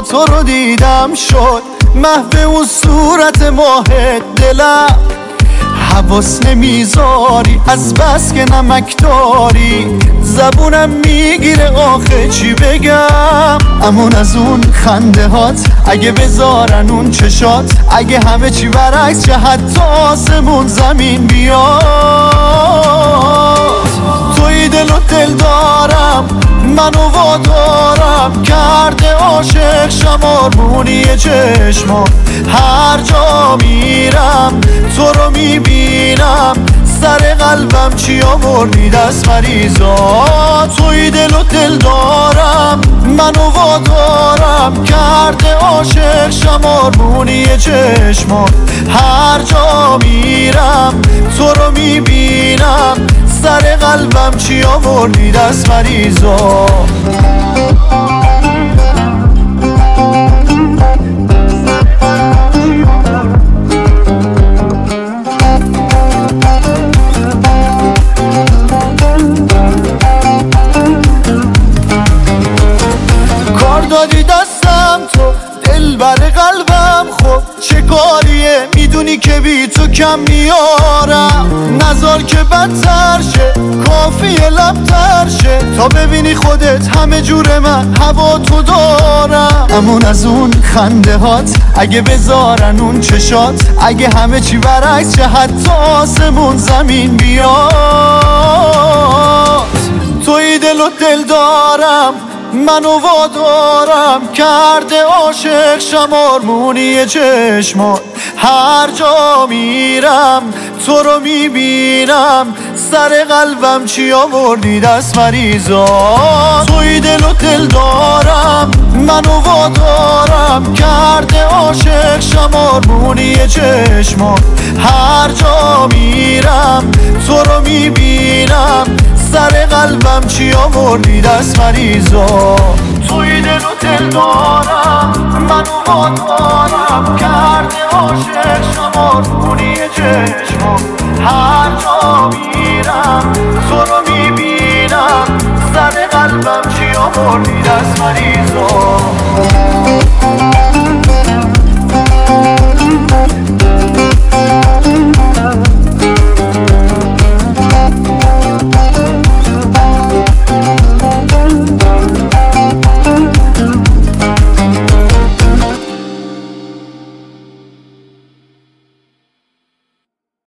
تو رو دیدم شد محو اون صورت ماهت دلم. حواس نمیذاری از بس که نمک داری، زبونم میگیره آخه چی بگم. امون از اون خنده هات اگه بذارن اون چشات، اگه همه چی برعکس شه حتی آسمون زمین بیاد. توی دل و دل دارم منو وادارم کرده عاشق شمارمونی چشمان. هر جا میرم تو رو میبینم، سر قلبم چی آوردی دست مریضا. توی دل و دل دارم منو وادارم کرده عاشق شمارمونی چشمان. هر جا میرم تو رو میبینم، سر قلبم چی آوردی دست مریضا. کار دادی دستم تو دل بر قلبم، خب چه کاریه میدونی که بی تو کم میارم. نزار که بدتر شه کافیه لبتر شه، تا ببینی خودت همه جور من هوا تو دارم. امون از اون خنده هات اگه بذارن اون چشات، اگه همه چی برعکس شه حتی آسمون زمین بیاد. توی دل و دل دارم منو وادارم کرده عاشق شمارمونی چشمان. هر جا میرم تو رو میبینم، سر قلبم چی آوردی دست مریضا. توی دل و دل دارم منو وادارم کرده عاشق شمارمونی چشمان. هر جا میرم تو رو میبینم، سر قلبم چی آوردی دست مریضا. توی دل و دل دارم منو وادارم کرده عاشق شمارمونی چشمان. هر جا میرم تو رو میبینم، سر قلبم چی آوردی دست مریضا.